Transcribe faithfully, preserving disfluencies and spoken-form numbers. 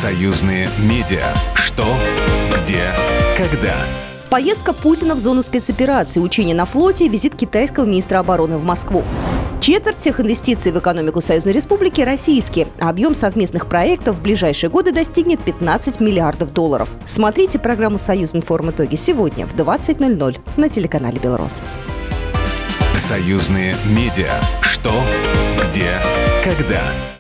Союзные медиа. Что, где, когда. Поездка Путина в зону спецоперации, учения на флоте и визит китайского министра обороны в Москву. Четверть всех инвестиций в экономику Союзной Республики российские. Объем совместных проектов в ближайшие годы достигнет пятнадцать миллиардов долларов. Смотрите программу «Союзинформ. Итоги» сегодня в двадцать ноль ноль на телеканале «Белрос». Союзные медиа. Что, где, когда.